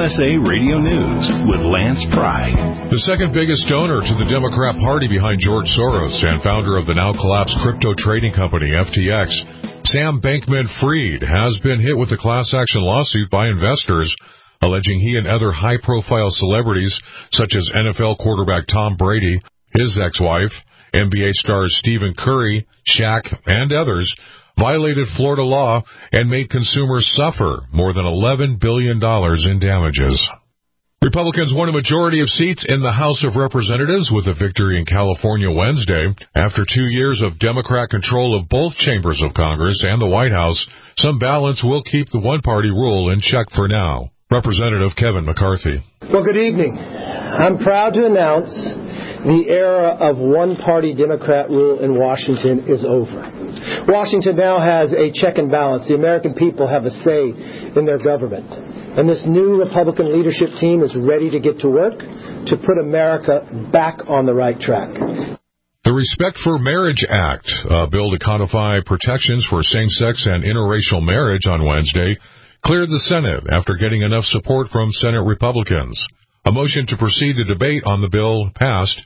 USA Radio News with Lance Pry. The second biggest donor to the Democrat Party behind George Soros and founder of the now-collapsed crypto trading company FTX, Sam Bankman-Fried, has been hit with a class action lawsuit by investors alleging he and other high-profile celebrities, such as NFL quarterback Tom Brady, his ex-wife, NBA stars Stephen Curry, Shaq, and others, violated Florida law and made consumers suffer more than $11 billion in damages. Republicans won a majority of seats in the House of Representatives with a victory in California Wednesday. After 2 years of Democrat control of both chambers of Congress and the White House, some balance will keep the one-party rule in check for now. Representative Kevin McCarthy. Well, good evening. I'm proud to announce the era of one-party Democrat rule in Washington is over. Washington now has a check and balance. The American people have a say in their government. And this new Republican leadership team is ready to get to work to put America back on the right track. The Respect for Marriage Act, a bill to codify protections for same-sex and interracial marriage on Wednesday, cleared the Senate after getting enough support from Senate Republicans. A motion to proceed to debate on the bill passed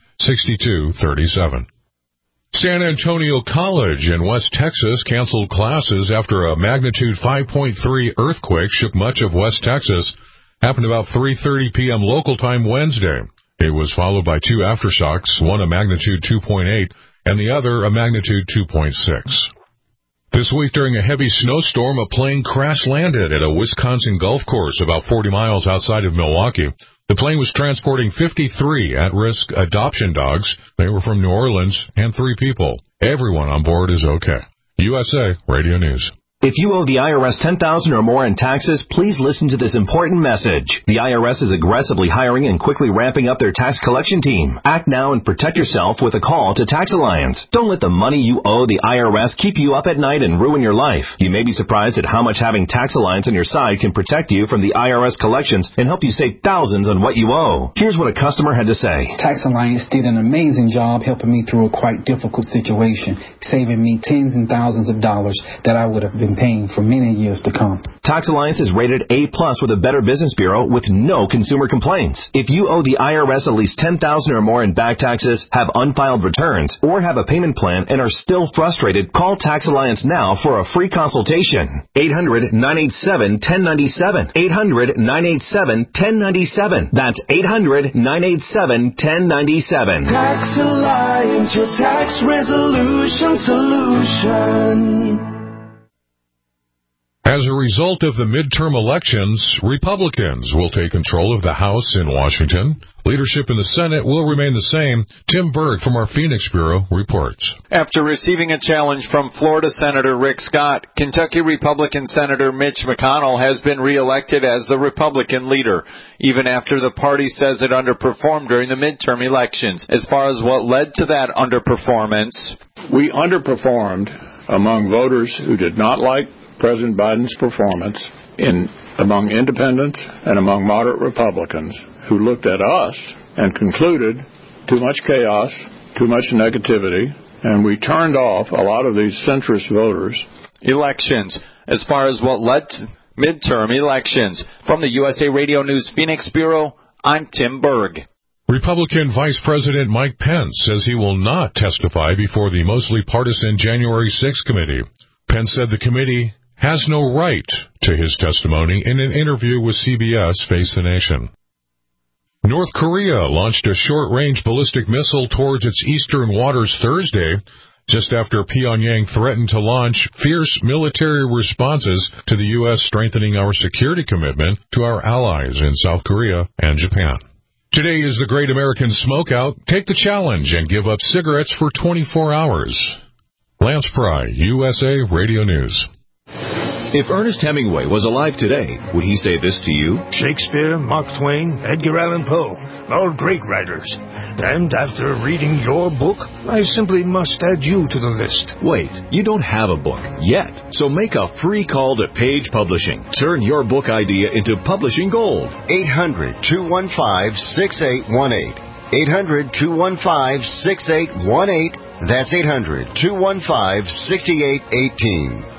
62-37. San Antonio College in West Texas canceled classes after a magnitude 5.3 earthquake shook much of West Texas. Happened about 3:30 p.m. local time Wednesday. It was followed by two aftershocks, one a magnitude 2.8 and the other a magnitude 2.6. This week, during a heavy snowstorm, a plane crash-landed at a Wisconsin golf course about 40 miles outside of Milwaukee. The plane was transporting 53 at-risk adoption dogs. They were from New Orleans, and 3 people. Everyone on board is okay. USA Radio News. If you owe the IRS $10,000 or more in taxes, please listen to this important message. The IRS is aggressively hiring and quickly ramping up their tax collection team. Act now and protect yourself with a call to Tax Alliance. Don't let the money you owe the IRS keep you up at night and ruin your life. You may be surprised at how much having Tax Alliance on your side can protect you from the IRS collections and help you save thousands on what you owe. Here's what a customer had to say. Tax Alliance did an amazing job helping me through a quite difficult situation, saving me tens and thousands of dollars that I would have been paying for many years to come. Tax Alliance is rated A+ with a Better Business Bureau with no consumer complaints. If you owe the IRS at least $10,000 or more in back taxes, have unfiled returns, or have a payment plan and are still frustrated, call Tax Alliance now for a free consultation. 800-987-1097. 800-987-1097. That's 800-987-1097. Tax Alliance, your tax resolution solution. As a result of the midterm elections, Republicans will take control of the House in Washington. Leadership in the Senate will remain the same. Tim Berg from our Phoenix Bureau reports. After receiving a challenge from Florida Senator Rick Scott, Kentucky Republican Senator Mitch McConnell has been reelected as the Republican leader, even after the party says it underperformed during the midterm elections. As far as what led to that underperformance, we underperformed among voters who did not like President Biden's performance among independents and among moderate Republicans who looked at us and concluded too much chaos, too much negativity, and we turned off a lot of these centrist voters. Elections. As far as what led to midterm elections. From the USA Radio News Phoenix Bureau, I'm Tim Berg. Republican Vice President Mike Pence says he will not testify before the mostly partisan January 6th committee. Pence said the committee has no right to his testimony in an interview with CBS Face the Nation. North Korea launched a short-range ballistic missile towards its eastern waters Thursday, just after Pyongyang threatened to launch fierce military responses to the U.S. strengthening our security commitment to our allies in South Korea and Japan. Today is the Great American Smokeout. Take the challenge and give up cigarettes for 24 hours. Lance Pry, USA Radio News. If Ernest Hemingway was alive today, would he say this to you? Shakespeare, Mark Twain, Edgar Allan Poe, all great writers. And after reading your book, I simply must add you to the list. Wait, you don't have a book yet. So make a free call to Page Publishing. Turn your book idea into publishing gold. 800-215-6818. 800-215-6818. That's 800-215-6818.